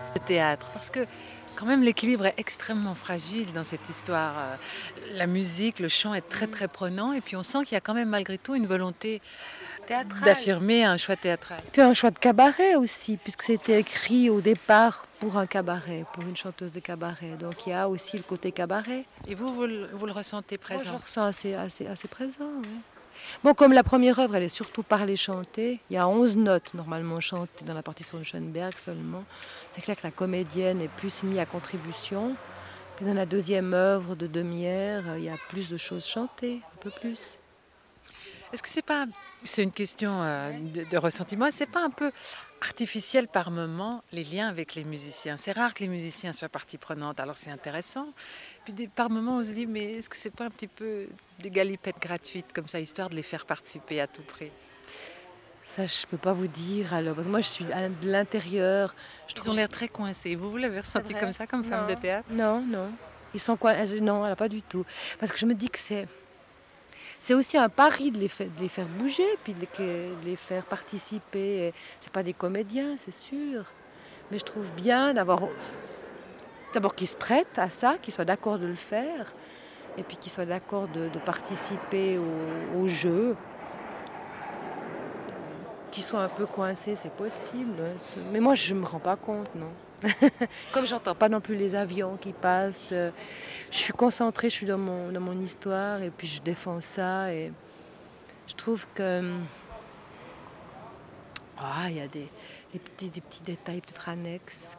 Le théâtre, parce que quand même l'équilibre est extrêmement fragile dans cette histoire. La musique, le chant est très Mmh. très prenant et puis on sent qu'il y a quand même malgré tout une volonté Théâtrale. d'affirmer un choix théâtral. Puis un choix de cabaret aussi, puisque c'était écrit au départ pour un cabaret, pour une chanteuse de cabaret. Donc il y a aussi le côté cabaret. Et vous le ressentez Moi, je le présent. ressens assez présent. Ouais. Bon, comme la première œuvre, elle est surtout parlée chantée, il y a 11 notes normalement chantées dans la partition de Schoenberg seulement. C'est clair que la comédienne est plus mise à contribution. Puis dans la deuxième œuvre de Demière, il y a plus de choses chantées, un peu plus. Est-ce que c'est pas, c'est une question de ressentiment, c'est pas un peu artificiel par moment les liens avec les musiciens? C'est rare que les musiciens soient partie prenante, alors c'est intéressant. Puis par moment on se dit mais est-ce que c'est pas un petit peu des galipettes gratuites comme ça, histoire de les faire participer à tout prix? Ça, je peux pas vous dire. Alors, parce que moi, je suis de l'intérieur. Je Ils ont trouve. l'air très coincés. Vous l'avez C'est ressenti comme vrai? ça, comme femme de Non, théâtre? non, non. Ils sont quoi? Non, elle a pas du tout. Parce que je me dis que c'est aussi un pari de les faire bouger, puis de les faire participer. Et c'est pas des comédiens, c'est sûr. Mais je trouve bien d'abord qu'ils se prêtent à ça, qu'ils soient d'accord de le faire, et puis qu'ils soient d'accord de participer au jeu. Qu'ils soient un peu coincés, c'est possible. Hein. Mais moi, je me rends pas compte, non. Comme j'entends pas non plus les avions qui passent, je suis concentrée, je suis dans mon histoire, et puis je défends ça. Et je trouve que il y a des petits détails peut-être annexes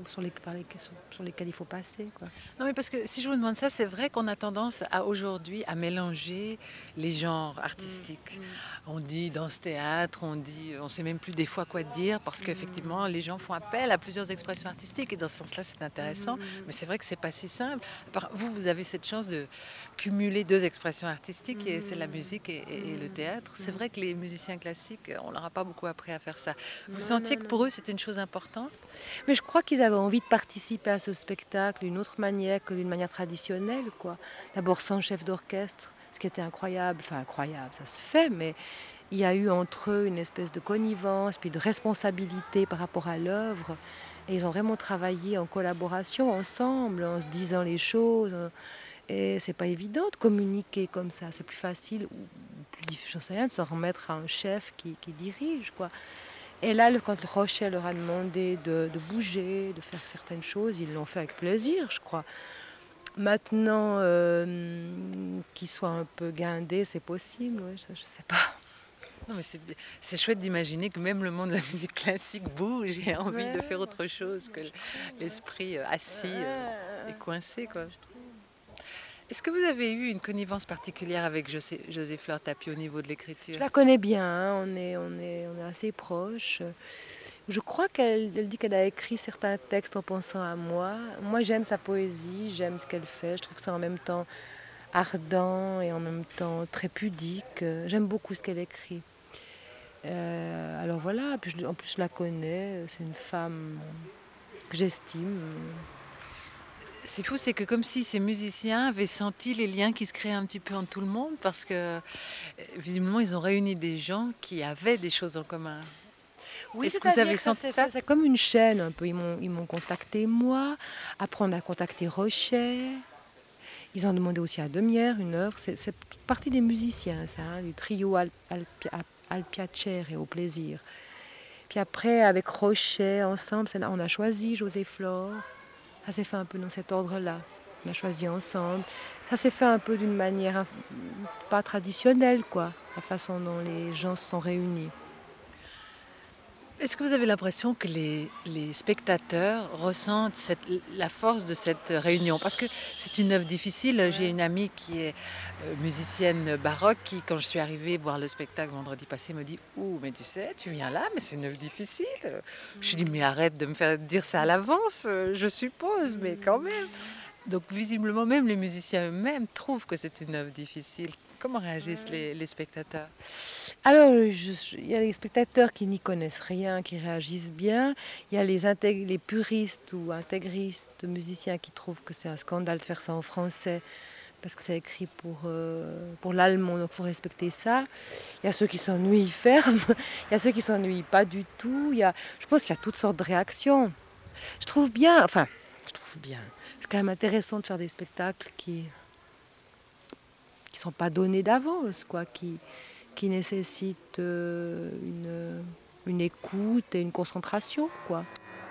sur lesquels il faut passer, quoi. Non, mais parce que si je vous demande ça, c'est vrai qu'on a tendance à aujourd'hui à mélanger les genres Mm, artistiques. mm, On dit danse théâtre, on dit, on sait même plus des fois quoi dire parce mm, qu'effectivement les gens font appel à plusieurs expressions artistiques et dans ce sens-là c'est intéressant. mhm, Mais c'est vrai que c'est pas si simple. Vous avez cette chance de cumuler deux expressions artistiques et c'est la mhm, musique et le mhm, théâtre. C'est mhm. vrai que les musiciens classiques, on leur a pas beaucoup appris à faire ça. Vous Non, sentiez non, que non. pour eux c'était une chose importante? Mais je crois qu'ils avaient envie de participer à ce spectacle d'une autre manière que d'une manière traditionnelle, quoi. D'abord sans chef d'orchestre, ce qui était incroyable, enfin incroyable, ça se fait, mais il y a eu entre eux une espèce de connivence, puis de responsabilité par rapport à l'œuvre. Et ils ont vraiment travaillé en collaboration, ensemble, en se disant les choses. Et c'est pas évident de communiquer comme ça. C'est plus facile, ou plus, j'en sais rien, de s'en remettre à un chef qui dirige, quoi. Et là, quand le Rocher leur a demandé de bouger, de faire certaines choses, ils l'ont fait avec plaisir, je crois. Maintenant, qu'ils soient un peu guindés, c'est possible, ouais, ça, je sais pas. Non, mais c'est chouette d'imaginer que même le monde de la musique classique bouge et a envie de Ouais, faire moi autre aussi, chose moi que je trouve. Ouais. l'esprit assis et coincé, quoi. Je trouve. Est-ce que vous avez eu une connivence particulière avec José Fleur Tapie au niveau de Je l'écriture? la connais bien, hein, on est assez proches. Je crois elle dit qu'elle a écrit certains textes en pensant à moi. Moi, j'aime sa poésie, j'aime ce qu'elle fait. Je trouve que c'est en même temps ardent et en même temps très pudique. J'aime beaucoup ce qu'elle écrit. Alors voilà, puis en plus je la connais, c'est une femme que j'estime. C'est fou, c'est que comme si ces musiciens avaient senti les liens qui se créaient un petit peu entre tout le monde, parce que visiblement ils ont réuni des gens qui avaient des choses en commun. Oui, Est-ce que vous c'est-à-dire avez que ça senti s'est ça? fait, c'est comme une chaîne un peu. Ils m'ont contacté moi, après on a contacté Rocher. Ils ont demandé aussi à Demière une œuvre. C'est partie des musiciens, ça, hein, du trio Al Piacere et Au Plaisir. Puis après, avec Rocher, ensemble, on a choisi José Flore. Ça s'est fait un peu dans cet ordre-là. On a choisi ensemble. Ça s'est fait un peu d'une manière pas traditionnelle, quoi, la façon dont les gens se sont réunis. Est-ce que vous avez l'impression que les spectateurs ressentent la force de cette réunion? Parce que c'est une œuvre difficile. J'ai Ouais. une amie qui est musicienne baroque qui, quand je suis arrivée voir le spectacle vendredi passé, me dit: Ouh, mais tu sais, tu viens là, mais c'est une œuvre difficile. Je dis: Mais arrête de me faire dire ça à l'avance, je suppose, mais quand même. Donc, visiblement, même les musiciens eux-mêmes trouvent que c'est une œuvre difficile. Comment réagissent Ouais. les spectateurs? Alors, il y a les spectateurs qui n'y connaissent rien, qui réagissent bien. Il y a les puristes ou intégristes musiciens qui trouvent que c'est un scandale de faire ça en français parce que c'est écrit pour l'allemand, donc il faut respecter ça. Il y a ceux qui s'ennuient ferme, il y a ceux qui s'ennuient pas du tout. Je pense qu'il y a toutes sortes de réactions. Je trouve bien, enfin, je trouve bien. C'est quand même intéressant de faire des spectacles qui sont pas donnés d'avance, quoi, qui nécessitent une écoute et une concentration, quoi.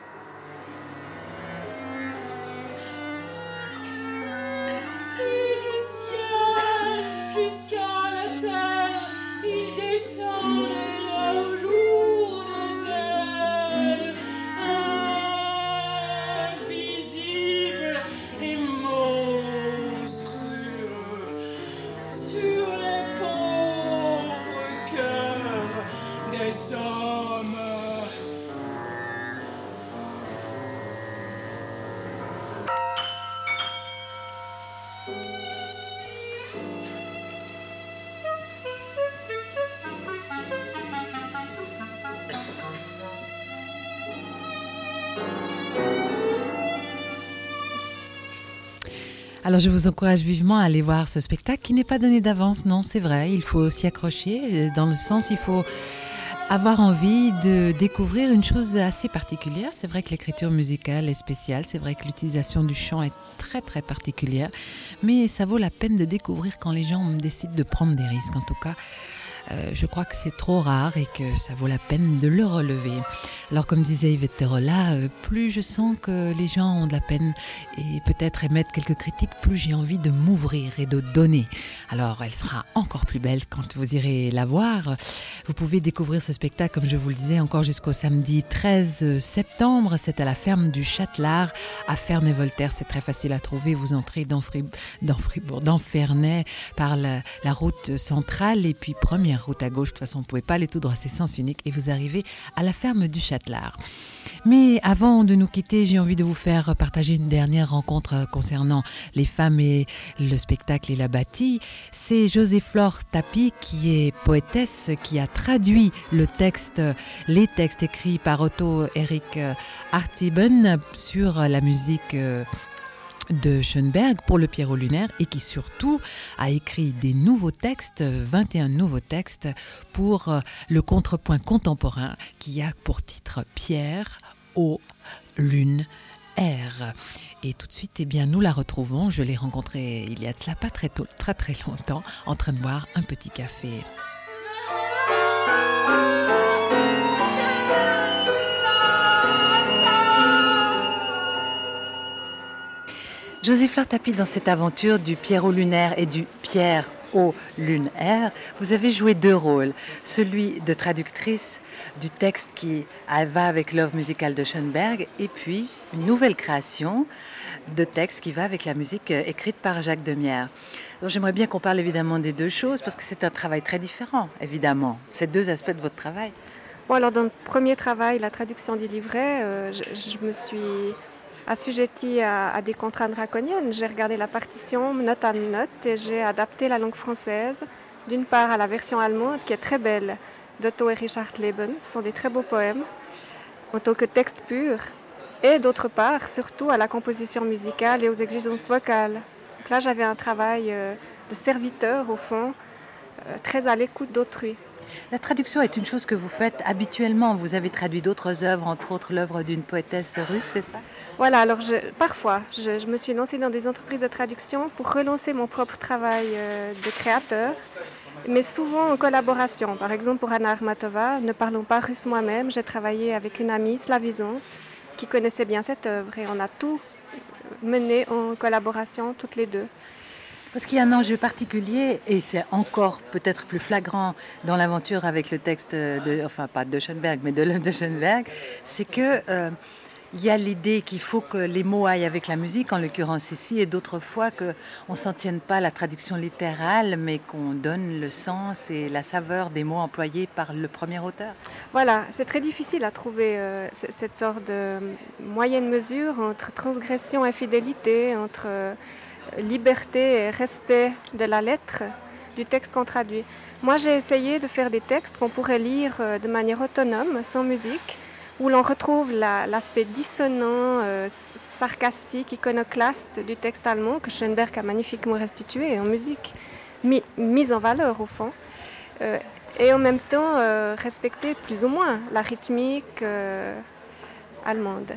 Alors je vous encourage vivement à aller voir ce spectacle qui n'est pas donné d'avance, non, c'est vrai, il faut s'y accrocher, dans le sens il faut avoir envie de découvrir une chose assez particulière. C'est vrai que l'écriture musicale est spéciale, c'est vrai que l'utilisation du chant est très très particulière, mais ça vaut la peine de découvrir quand les gens décident de prendre des risques. En tout cas, je crois que c'est trop rare et que ça vaut la peine de le relever. Alors comme disait Yvette Terola, plus je sens que les gens ont de la peine et peut-être émettent quelques critiques, plus j'ai envie de m'ouvrir et de donner. Alors elle sera encore plus belle quand vous irez la voir. Vous pouvez découvrir ce spectacle, comme je vous le disais, encore jusqu'au samedi 13 septembre. C'est à la ferme du Châtelard à Ferney-Voltaire. C'est très facile à trouver. Vous entrez dans Fribourg, dans Ferney par la route centrale et puis première route à gauche. De toute façon, vous ne pouvez pas aller tout droit, c'est sens unique et vous arrivez à la ferme du Châtelard. Mais avant de nous quitter, j'ai envie de vous faire partager une dernière rencontre concernant les femmes et le spectacle et la bâtie. C'est José-Flore Tapie qui est poétesse, qui a traduit les textes écrits par Otto Erik Hartiben sur la musique de Schoenberg pour le Pierrot lunaire et qui surtout a écrit des nouveaux textes, 21 nouveaux textes pour le contrepoint contemporain qui a pour titre Pierre, eau, lune, air. Et tout de suite, eh bien, nous la retrouvons. Je l'ai rencontrée il y a de cela pas très longtemps, en train de boire un petit café. José-Flore Tapie, dans cette aventure du Pierrot lunaire et du Pierre au lunaire, vous avez joué deux rôles. Celui de traductrice du texte qui va avec l'œuvre musicale de Schoenberg et puis une nouvelle création de texte qui va avec la musique écrite par Jacques Demierre. Donc j'aimerais bien qu'on parle évidemment des deux choses parce que c'est un travail très différent, évidemment. C'est deux aspects de votre travail. Bon, alors dans le premier travail, la traduction du livret, je me suis assujettie à des contraintes draconiennes. J'ai regardé la partition note à note et j'ai adapté la langue française, d'une part à la version allemande qui est très belle d'Otto Erich Hartleben, ce sont des très beaux poèmes en tant que texte pur, et d'autre part surtout à la composition musicale et aux exigences vocales. Donc là j'avais un travail de serviteur au fond, très à l'écoute d'autrui. La traduction est une chose que vous faites habituellement. Vous avez traduit d'autres œuvres, entre autres l'œuvre d'une poétesse russe, c'est ça? Voilà, alors parfois, je me suis lancée dans des entreprises de traduction pour relancer mon propre travail de créateur, mais souvent en collaboration. Par exemple, pour Anna Armatova, ne parlons pas russe moi-même, j'ai travaillé avec une amie slavisante qui connaissait bien cette œuvre et on a tout mené en collaboration toutes les deux. Parce qu'il y a un enjeu particulier, et c'est encore peut-être plus flagrant dans l'aventure avec le texte, pas de Schoenberg, mais de l'œuvre de Schoenberg, c'est que il y a l'idée qu'il faut que les mots aillent avec la musique, en l'occurrence ici, et d'autres fois qu'on ne s'en tienne pas à la traduction littérale, mais qu'on donne le sens et la saveur des mots employés par le premier auteur. Voilà, c'est très difficile à trouver cette sorte de moyenne mesure entre transgression et fidélité, entre liberté et respect de la lettre du texte qu'on traduit. Moi, j'ai essayé de faire des textes qu'on pourrait lire de manière autonome, sans musique, où l'on retrouve l'aspect dissonant, sarcastique, iconoclaste du texte allemand que Schoenberg a magnifiquement restitué en musique, mis en valeur au fond, et en même temps respecter plus ou moins la rythmique allemande.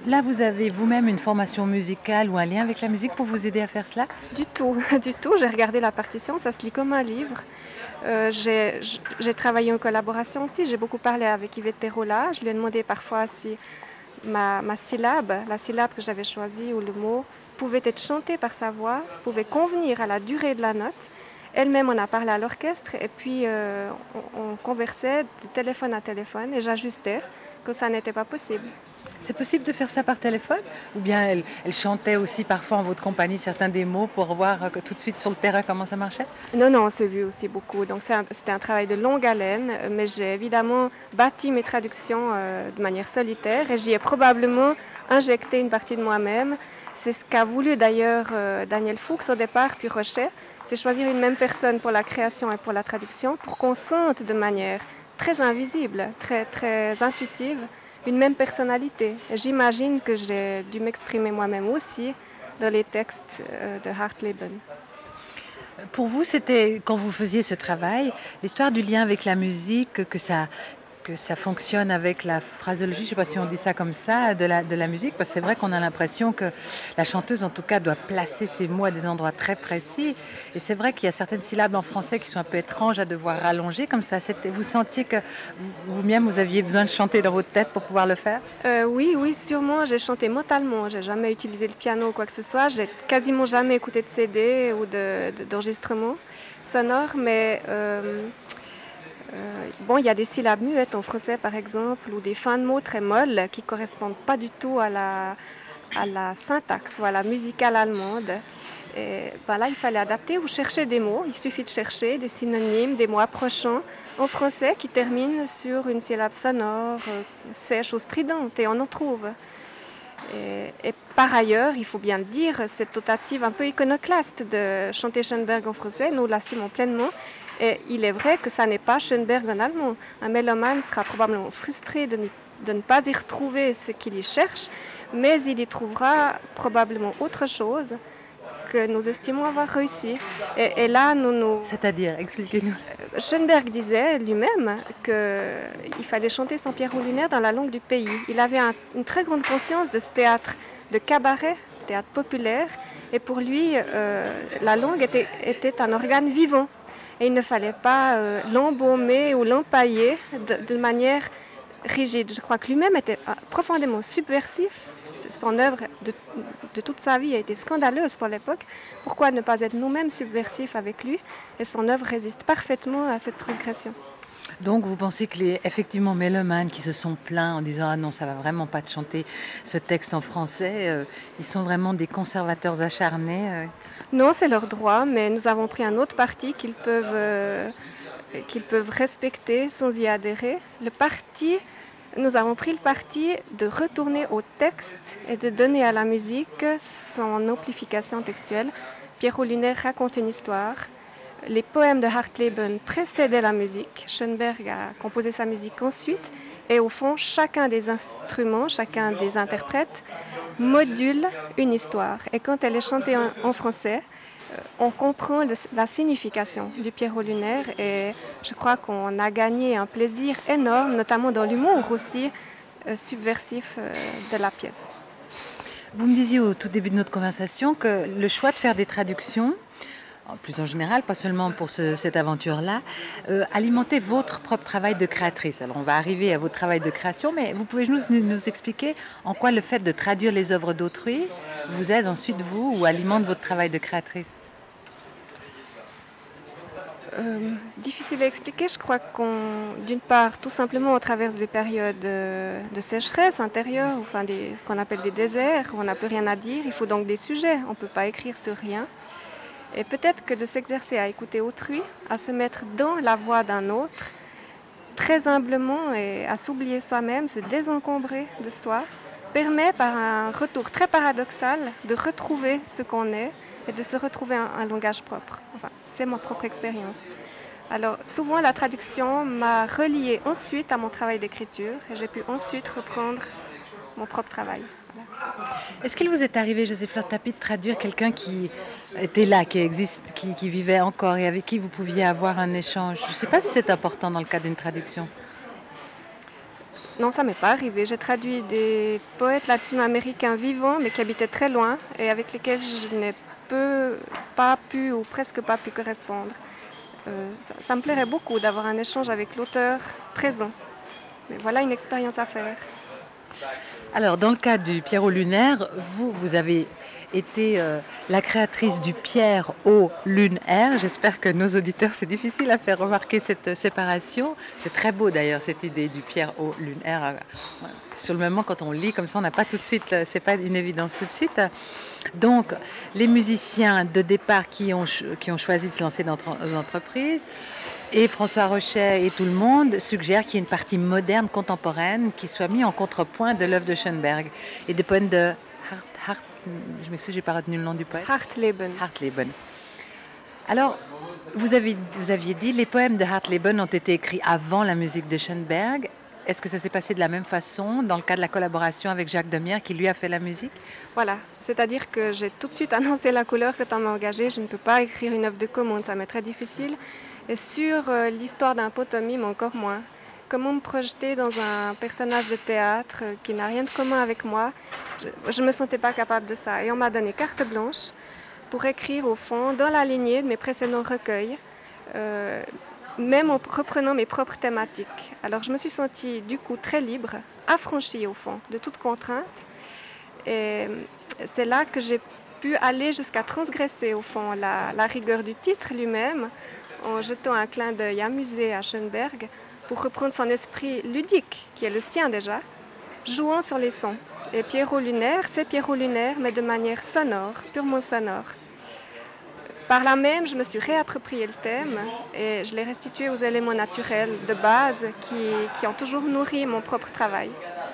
Là, vous avez vous-même une formation musicale ou un lien avec la musique pour vous aider à faire cela? Du tout, du tout. J'ai regardé la partition, ça se lit comme un livre. J'ai travaillé en collaboration aussi. J'ai beaucoup parlé avec Yvette Terola. Je lui ai demandé parfois si ma syllabe, la syllabe que j'avais choisie ou le mot, pouvait être chanté par sa voix, pouvait convenir à la durée de la note. Elle-même en a parlé à l'orchestre et puis on conversait de téléphone à téléphone et j'ajustais que ça n'était pas possible. C'est possible de faire ça par téléphone? Ou bien elle chantait aussi parfois en votre compagnie certains des mots pour voir tout de suite sur le terrain comment ça marchait? Non, non, on s'est vu aussi beaucoup. Donc c'était un travail de longue haleine, mais j'ai évidemment bâti mes traductions de manière solitaire et j'y ai probablement injecté une partie de moi-même. C'est ce qu'a voulu d'ailleurs Daniel Fuchs au départ, puis Rochet. C'est choisir une même personne pour la création et pour la traduction pour qu'on sente de manière très invisible, très, très intuitive, une même personnalité. Et j'imagine que j'ai dû m'exprimer moi-même aussi dans les textes de Hartleben. Pour vous, c'était, quand vous faisiez ce travail, l'histoire du lien avec la musique, que ça fonctionne avec la phraseologie, je ne sais pas si on dit ça comme ça, de la musique, parce que c'est vrai qu'on a l'impression que la chanteuse, en tout cas, doit placer ses mots à des endroits très précis. Et c'est vrai qu'il y a certaines syllabes en français qui sont un peu étranges à devoir rallonger comme ça. Vous sentiez que vous-même, vous aviez besoin de chanter dans votre tête pour pouvoir le faire? Oui, sûrement. J'ai chanté mentalement. J'ai jamais utilisé le piano ou quoi que ce soit. J'ai quasiment jamais écouté de CD ou d'enregistrement sonore, mais bon, il y a des syllabes muettes en français, par exemple, ou des fins de mots très molles qui correspondent pas du tout à la syntaxe ou à la musicale allemande. Et ben là, il fallait adapter ou chercher des mots. Il suffit de chercher des synonymes, des mots approchants en français qui terminent sur une syllabe sonore, sèche ou stridente, et on en trouve. Et par ailleurs, il faut bien le dire, cette tentative un peu iconoclaste de chanter Schoenberg en français, nous l'assumons pleinement. Et il est vrai que ça n'est pas Schoenberg en allemand. Un mélomane sera probablement frustré de ne pas y retrouver ce qu'il y cherche, mais il y trouvera probablement autre chose que nous estimons avoir réussi. Et là, C'est-à-dire, expliquez-nous. Schoenberg disait lui-même qu'il fallait chanter son Pierrot lunaire dans la langue du pays. Il avait une très grande conscience de ce théâtre de cabaret, théâtre populaire, et pour lui, la langue était un organe vivant. Et il ne fallait pas l'embaumer ou l'empailler de manière rigide. Je crois que lui-même était profondément subversif. Son œuvre de toute sa vie a été scandaleuse pour l'époque. Pourquoi ne pas être nous-mêmes subversifs avec lui? Et son œuvre résiste parfaitement à cette transgression. Donc vous pensez que les effectivement mélomanes qui se sont plaints en disant ah non ça va vraiment pas de chanter ce texte en français, ils sont vraiment des conservateurs acharnés? Non, c'est leur droit, mais nous avons pris un autre parti qu'ils peuvent respecter sans y adhérer. Nous avons pris le parti de retourner au texte et de donner à la musique son amplification textuelle. Pierrot lunaire raconte une histoire. Les poèmes de Hartleben précédaient la musique. Schoenberg a composé sa musique ensuite. Et au fond, chacun des instruments, chacun des interprètes module une histoire. Et quand elle est chantée en français, on comprend la signification du Pierrot lunaire et je crois qu'on a gagné un plaisir énorme, notamment dans l'humour aussi subversif de la pièce. Vous me disiez au tout début de notre conversation que le choix de faire des traductions, plus en général, pas seulement pour cette aventure-là, alimentait votre propre travail de créatrice. Alors on va arriver à votre travail de création, mais vous pouvez nous expliquer en quoi le fait de traduire les œuvres d'autrui vous aide ensuite vous ou alimente votre travail de créatrice? Difficile à expliquer, je crois d'une part, tout simplement, on traverse des périodes de sécheresse intérieure, enfin ce qu'on appelle des déserts, où on n'a plus rien à dire, il faut donc des sujets, on ne peut pas écrire sur rien. Et peut-être que de s'exercer à écouter autrui, à se mettre dans la voix d'un autre, très humblement et à s'oublier soi-même, se désencombrer de soi, permet par un retour très paradoxal de retrouver ce qu'on est et de se retrouver un langage propre. Enfin, c'est ma propre expérience. Alors souvent la traduction m'a reliée ensuite à mon travail d'écriture et j'ai pu ensuite reprendre mon propre travail. Voilà. Est-ce qu'il vous est arrivé, José Fleur Tapie, de traduire quelqu'un qui était là, qui existe, qui vivait encore et avec qui vous pouviez avoir un échange? Je ne sais pas si c'est important dans le cas d'une traduction. Non, ça m'est pas arrivé. J'ai traduit des poètes latino-américains vivants, mais qui habitaient très loin et avec lesquels je n'ai pas pu ou presque pas pu correspondre. Ça me plairait beaucoup d'avoir un échange avec l'auteur présent. Mais voilà une expérience à faire. Alors, dans le cas du Pierrot lunaire, vous avez été la créatrice du Pierrot lunaire. J'espère que nos auditeurs, c'est difficile à faire remarquer cette séparation. C'est très beau d'ailleurs, cette idée du Pierrot lunaire. Sur le moment, quand on lit comme ça, on n'a pas tout de suite, c'est pas une évidence tout de suite. Donc, les musiciens de départ qui ont choisi de se lancer dans l'entreprise, et François Rochet et tout le monde suggèrent qu'il y ait une partie moderne, contemporaine, qui soit mise en contrepoint de l'œuvre de Schoenberg et des poèmes de je m'excuse, j'ai pas retenu le nom du poète. Hartleben. Alors, vous aviez dit, les poèmes de Hartleben ont été écrits avant la musique de Schoenberg. Est-ce que ça s'est passé de la même façon dans le cas de la collaboration avec Jacques Demierre qui lui a fait la musique? Voilà, c'est-à-dire que j'ai tout de suite annoncé la couleur quand on m'a engagée. Je ne peux pas écrire une œuvre de commande, ça m'est très difficile. Et sur l'histoire d'un potomime, encore moins. Comment me projeter dans un personnage de théâtre qui n'a rien de commun avec moi? Je ne me sentais pas capable de ça. Et on m'a donné carte blanche pour écrire au fond, dans la lignée de mes précédents recueils, même en reprenant mes propres thématiques. Alors je me suis sentie du coup très libre, affranchie au fond de toute contrainte. Et c'est là que j'ai pu aller jusqu'à transgresser au fond la rigueur du titre lui-même, en jetant un clin d'œil amusé à Schoenberg pour reprendre son esprit ludique, qui est le sien déjà, jouant sur les sons. Et Pierrot lunaire, c'est Pierrot lunaire, mais de manière sonore, purement sonore. Par là même, je me suis réapproprié le thème et je l'ai restitué aux éléments naturels de base qui ont toujours nourri mon propre travail.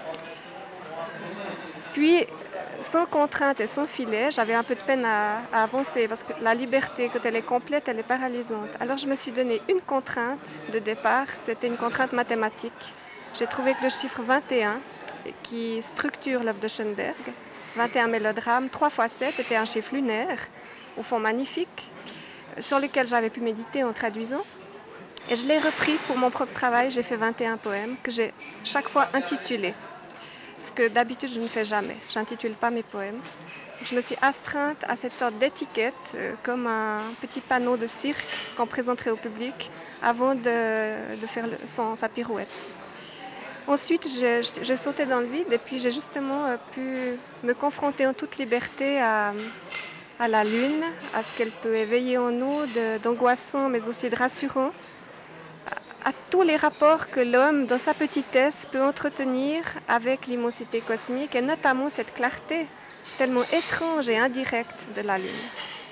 Puis, sans contrainte et sans filet, j'avais un peu de peine à avancer parce que la liberté, quand elle est complète, elle est paralysante. Alors je me suis donné une contrainte de départ, c'était une contrainte mathématique. J'ai trouvé que le chiffre 21, qui structure l'œuvre de Schoenberg, 21 mélodrames, 3 fois 7, était un chiffre lunaire, au fond magnifique, sur lequel j'avais pu méditer en traduisant. Et je l'ai repris pour mon propre travail, j'ai fait 21 poèmes que j'ai chaque fois intitulés. Ce que d'habitude je ne fais jamais. Je n'intitule pas mes poèmes. Je me suis astreinte à cette sorte d'étiquette, comme un petit panneau de cirque qu'on présenterait au public avant de faire sa pirouette. Ensuite, j'ai sauté dans le vide et puis j'ai justement pu me confronter en toute liberté à la lune, à ce qu'elle peut éveiller en nous d'angoissant mais aussi de rassurant, à tous les rapports que l'homme, dans sa petitesse, peut entretenir avec l'immensité cosmique, et notamment cette clarté tellement étrange et indirecte de la Lune.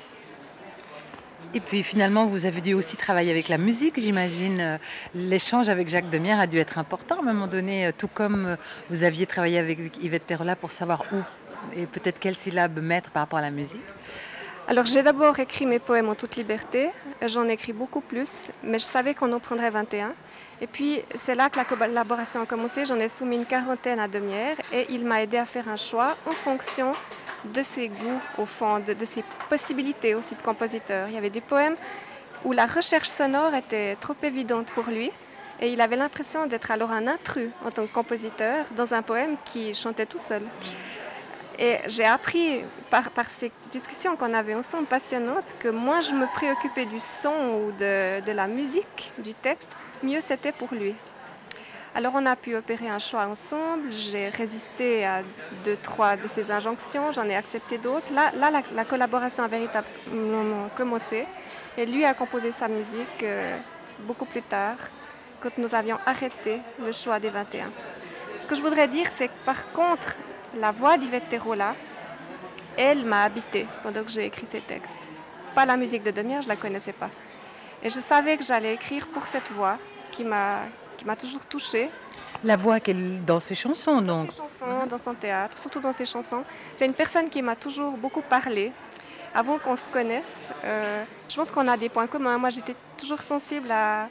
Et puis finalement, vous avez dû aussi travailler avec la musique, j'imagine. L'échange avec Jacques Demierre a dû être important à un moment donné, tout comme vous aviez travaillé avec Yvette Terola pour savoir où et peut-être quelles syllabes mettre par rapport à la musique. Alors j'ai d'abord écrit mes poèmes en toute liberté, j'en ai écrit beaucoup plus, mais je savais qu'on en prendrait 21. Et puis c'est là que la collaboration a commencé, j'en ai soumis une quarantaine à Demierre et il m'a aidé à faire un choix en fonction de ses goûts, au fond, de ses possibilités aussi de compositeur. Il y avait des poèmes où la recherche sonore était trop évidente pour lui et il avait l'impression d'être alors un intrus en tant que compositeur dans un poème qui chantait tout seul. Et j'ai appris par ces discussions qu'on avait ensemble passionnantes que moins je me préoccupais du son ou de la musique, du texte, mieux c'était pour lui. Alors on a pu opérer un choix ensemble, j'ai résisté à 2-3 de ses injonctions, j'en ai accepté d'autres. Là la collaboration a véritablement commencé et lui a composé sa musique beaucoup plus tard, quand nous avions arrêté le choix des 21. Ce que je voudrais dire, c'est que par contre, la voix d'Yvette Terola, elle m'a habitée pendant que j'ai écrit ces textes. Pas la musique de Demierre, je ne la connaissais pas. Et je savais que j'allais écrire pour cette voix qui m'a toujours touchée. La voix qu'elle dans ses chansons, donc. Dans ses chansons, dans son théâtre, surtout dans ses chansons. C'est une personne qui m'a toujours beaucoup parlé. Avant qu'on se connaisse, je pense qu'on a des points communs. Moi, j'étais toujours sensible à,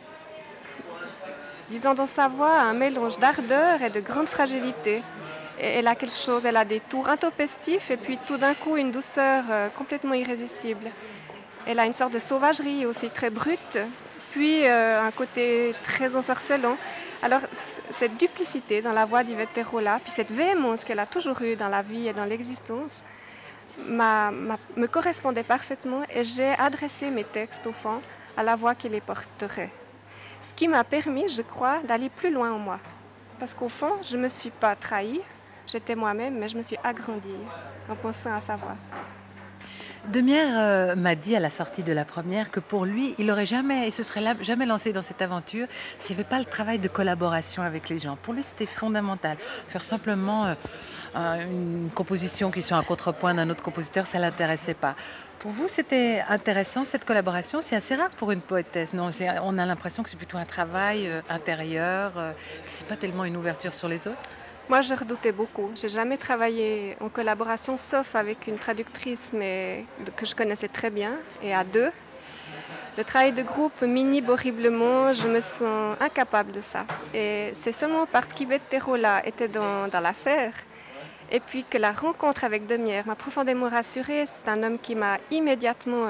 disons dans sa voix, un mélange d'ardeur et de grande fragilité. Elle a quelque chose, elle a des tours intempestifs et puis tout d'un coup une douceur complètement irrésistible. Elle a une sorte de sauvagerie aussi très brute, puis un côté très ensorcelant. Alors, cette duplicité dans la voix d'Yvette Terrola, puis cette véhémence qu'elle a toujours eue dans la vie et dans l'existence, me correspondait parfaitement et j'ai adressé mes textes, au fond, à la voix qui les porterait. Ce qui m'a permis, je crois, d'aller plus loin en moi. Parce qu'au fond, je ne me suis pas trahie, j'étais moi-même, mais je me suis agrandie en pensant à sa voix. Demierre m'a dit à la sortie de la première que pour lui, il se serait jamais lancé dans cette aventure s'il n'y avait pas le travail de collaboration avec les gens. Pour lui, c'était fondamental. Faire simplement une composition qui soit un contrepoint d'un autre compositeur, ça ne l'intéressait pas. Pour vous, c'était intéressant cette collaboration. C'est assez rare pour une poétesse. Non, on a l'impression que c'est plutôt un travail intérieur, que c'est pas tellement une ouverture sur les autres. Moi, je redoutais beaucoup. J'ai jamais travaillé en collaboration, sauf avec une traductrice, mais que je connaissais très bien, et à deux. Le travail de groupe m'inhibe horriblement, je me sens incapable de ça. Et c'est seulement parce qu'Yvette Terrola était dans l'affaire, et puis que la rencontre avec Demierre m'a profondément rassurée. C'est un homme qui m'a immédiatement,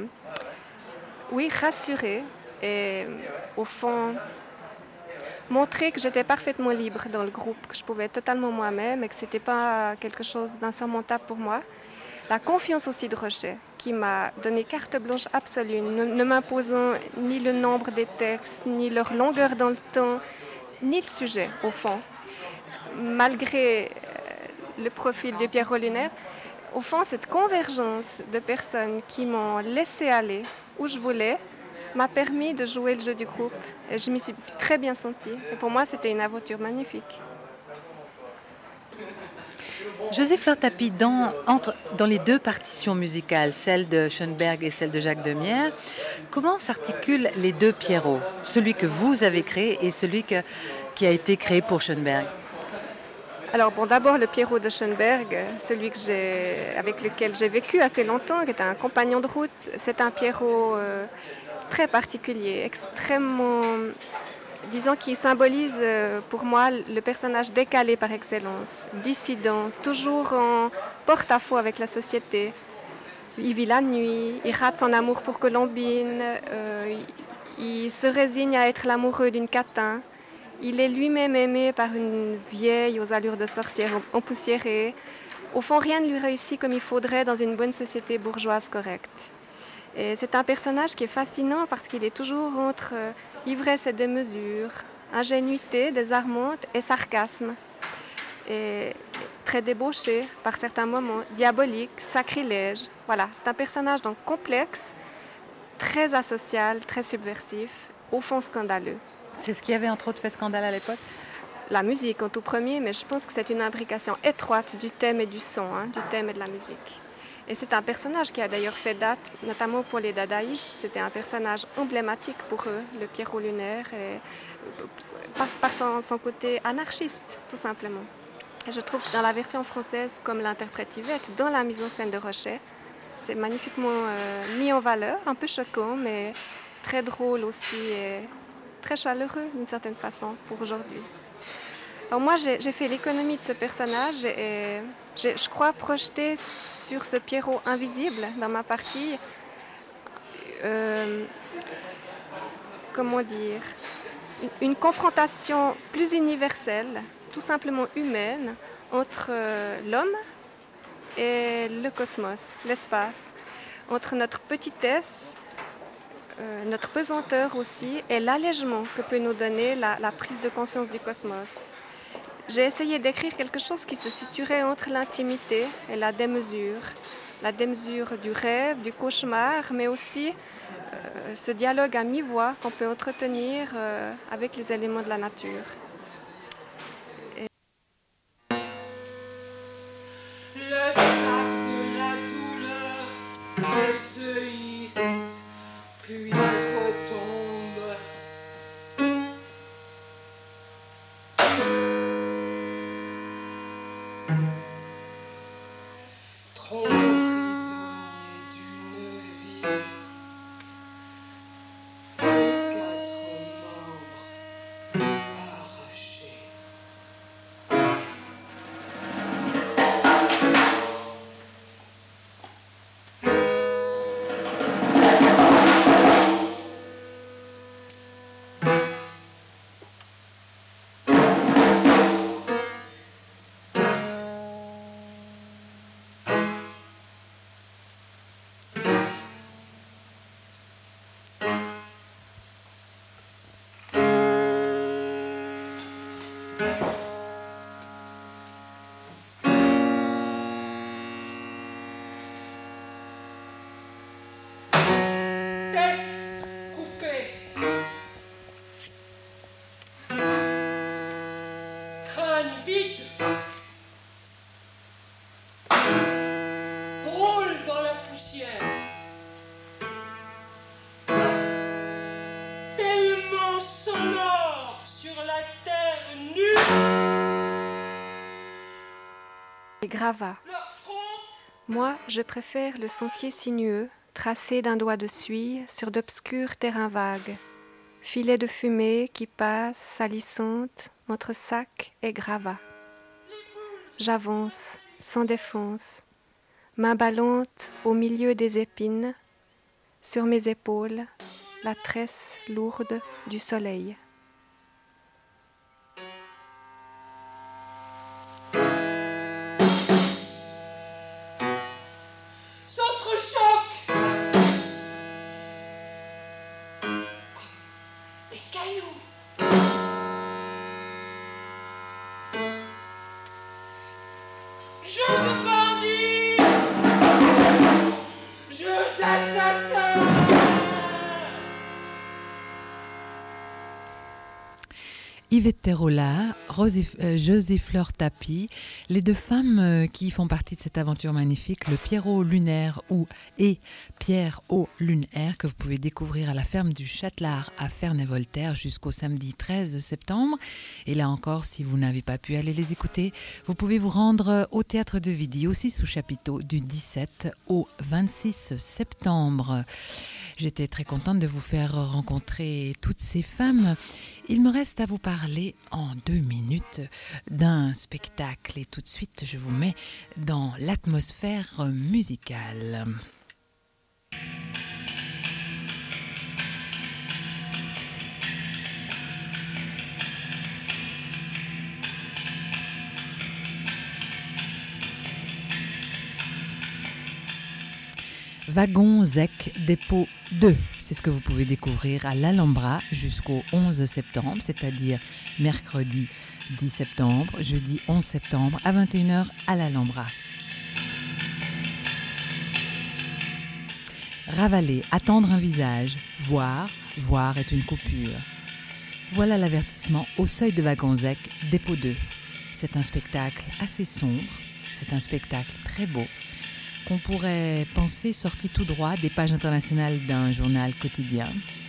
rassurée, et au fond, montrer que j'étais parfaitement libre dans le groupe, que je pouvais être totalement moi-même et que ce n'était pas quelque chose d'insurmontable pour moi. La confiance aussi de Rochet, qui m'a donné carte blanche absolue, ne m'imposant ni le nombre des textes, ni leur longueur dans le temps, ni le sujet, au fond. Malgré le profil de Pierrot Lunaire, au fond, cette convergence de personnes qui m'ont laissé aller où je voulais, m'a permis de jouer le jeu du groupe et je m'y suis très bien sentie. Et pour moi, c'était une aventure magnifique. José Fleur Tapie, dans les deux partitions musicales, celle de Schoenberg et celle de Jacques Demierre, comment s'articulent les deux Pierrot, celui que vous avez créé et celui qui a été créé pour Schoenberg? Alors bon, d'abord le Pierrot de Schoenberg, celui avec lequel j'ai vécu assez longtemps, qui est un compagnon de route, c'est un Pierrot très particulier, extrêmement, disons, qui symbolise pour moi le personnage décalé par excellence, dissident, toujours en porte-à-faux avec la société. Il vit la nuit, il rate son amour pour Colombine, il se résigne à être l'amoureux d'une catin. Il est lui-même aimé par une vieille aux allures de sorcière empoussiérée. Au fond, rien ne lui réussit comme il faudrait dans une bonne société bourgeoise correcte. Et c'est un personnage qui est fascinant parce qu'il est toujours entre ivresse et démesure, ingénuité désarmante et sarcasme. Et très débauché par certains moments, diabolique, sacrilège. Voilà, c'est un personnage donc complexe, très asocial, très subversif, au fond scandaleux. C'est ce qui avait entre autres fait scandale à l'époque? La musique en tout premier, mais je pense que c'est une imbrication étroite du thème et du son, du thème et de la musique. Et c'est un personnage qui a d'ailleurs fait date, notamment pour les dadaïstes. C'était un personnage emblématique pour eux, le Pierrot Lunaire, et par son côté anarchiste, tout simplement. Et je trouve que dans la version française, comme l'interprète Yvette, dans la mise en scène de Rochet, c'est magnifiquement mis en valeur, un peu choquant, mais très drôle aussi et très chaleureux d'une certaine façon pour aujourd'hui. Alors moi, j'ai fait l'économie de ce personnage et je crois projeter sur ce Pierrot invisible dans ma partie, comment dire, une confrontation plus universelle, tout simplement humaine, entre l'homme et le cosmos, l'espace, entre notre petitesse, notre pesanteur aussi, et l'allègement que peut nous donner la prise de conscience du cosmos. J'ai essayé d'écrire quelque chose qui se situerait entre l'intimité et la démesure du rêve, du cauchemar, mais aussi ce dialogue à mi-voix qu'on peut entretenir avec les éléments de la nature. Le sac de la douleur, elle se hisse, puis retombe. Trop prisonnier d'une vie, aux 4 membres arrachés. roule dans la poussière. Tellement sonore sur la terre nue. Les gravats. Leur front Moi, je préfère le sentier sinueux, tracé d'un doigt de suie sur d'obscurs terrains vagues. Filets de fumée qui passent, salissantes, entre sacs et gravats. J'avance, sans défense, main ballante au milieu des épines, sur mes épaules, la tresse lourde du soleil. s'entrechoquent. Des cailloux. Jeu de bandits. Jeu d'assassins. Yvette Terola, Josie Fleur Tapie, les deux femmes qui font partie de cette aventure magnifique, le Pierrot lunaire et Pierre au lunaire, que vous pouvez découvrir à la ferme du Châtelard à Ferney-Voltaire jusqu'au samedi 13 septembre. Et là encore, si vous n'avez pas pu aller les écouter, vous pouvez vous rendre au Théâtre de Vidy, aussi sous chapiteau, du 17 au 26 septembre. J'étais très contente de vous faire rencontrer toutes ces femmes. Il me reste à vous parler en 2 minutes d'un spectacle et tout de suite je vous mets dans l'atmosphère musicale. Wagon Zec Dépôt 2, c'est ce que vous pouvez découvrir à l'Alhambra jusqu'au 11 septembre, c'est-à-dire mercredi 10 septembre, jeudi 11 septembre à 21h à l'Alhambra. Ravaler, attendre un visage, voir est une coupure. Voilà l'avertissement au seuil de Wagon Zec Dépôt 2. C'est un spectacle assez sombre, c'est un spectacle très beau, qu'on pourrait penser sorti tout droit des pages internationales d'un journal quotidien.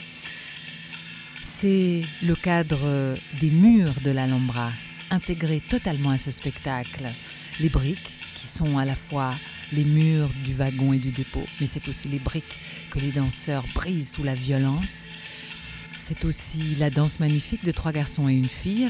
C'est le cadre des murs de l'Alhambra, intégré totalement à ce spectacle. Les briques, qui sont à la fois les murs du wagon et du dépôt, mais c'est aussi les briques que les danseurs brisent sous la violence. C'est aussi la danse magnifique de 3 garçons et une fille.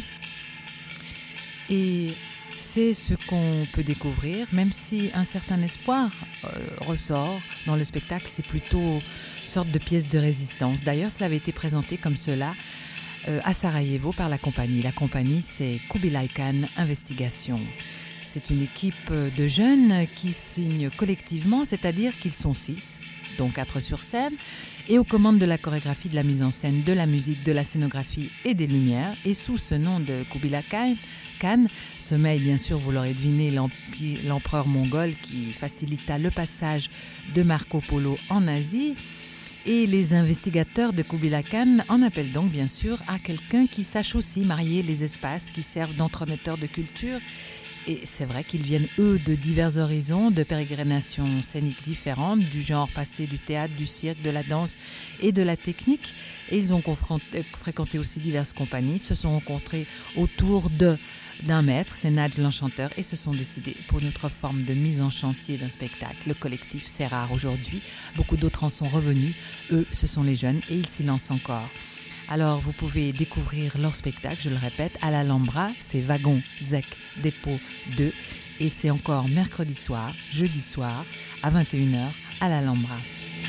Et c'est ce qu'on peut découvrir, même si un certain espoir ressort dans le spectacle. C'est plutôt une sorte de pièce de résistance. D'ailleurs, cela avait été présenté comme cela à Sarajevo par la compagnie. La compagnie, c'est Kubilai Khan Investigation. C'est une équipe de jeunes qui signent collectivement, c'est-à-dire qu'ils sont 6, dont 4 sur scène, et aux commandes de la chorégraphie, de la mise en scène, de la musique, de la scénographie et des lumières. Et sous ce nom de Kubilai Khan, sommeil, bien sûr, vous l'aurez deviné, l'empereur mongol qui facilita le passage de Marco Polo en Asie. Et les investigateurs de Kubilai Khan en appellent donc, bien sûr, à quelqu'un qui sache aussi marier les espaces, qui servent d'entremetteurs de culture. Et c'est vrai qu'ils viennent, eux, de divers horizons, de pérégrinations scéniques différentes, du genre passé du théâtre, du cirque, de la danse et de la technique. Et ils ont fréquenté aussi diverses compagnies, se sont rencontrés autour d'un maître, c'est Nadj l'Enchanteur, et se sont décidés pour une autre forme de mise en chantier d'un spectacle. Le collectif, c'est rare aujourd'hui, beaucoup d'autres en sont revenus. Eux, ce sont les jeunes et ils s'y lancent encore. Alors, vous pouvez découvrir leur spectacle, je le répète, à l'Alhambra, c'est Wagon Zec Dépôt 2, et c'est encore mercredi soir, jeudi soir, à 21h, à l'Alhambra.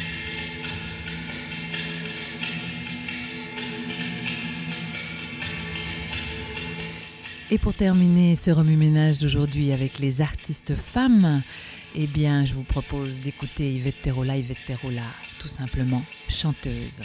Et pour terminer ce remue-ménage d'aujourd'hui avec les artistes femmes, eh bien, je vous propose d'écouter Yvette Terola, tout simplement chanteuse.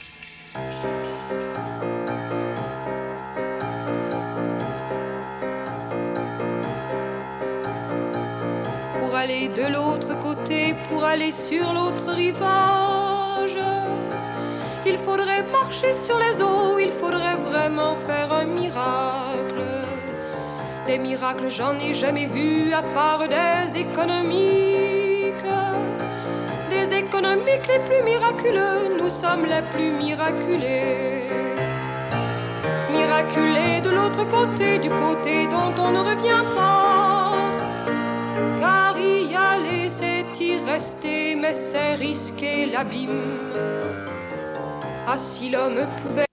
Pour aller de l'autre côté, pour aller sur l'autre rivage, il faudrait marcher sur les eaux, il faudrait vraiment faire un miracle. des miracles, j'en ai jamais vu à part des économiques. Des économiques les plus miraculeux, nous sommes les plus miraculés. Miraculés de l'autre côté, du côté dont on ne revient pas. Car y aller, c'est y rester, mais c'est risquer l'abîme. Ah, si l'homme pouvait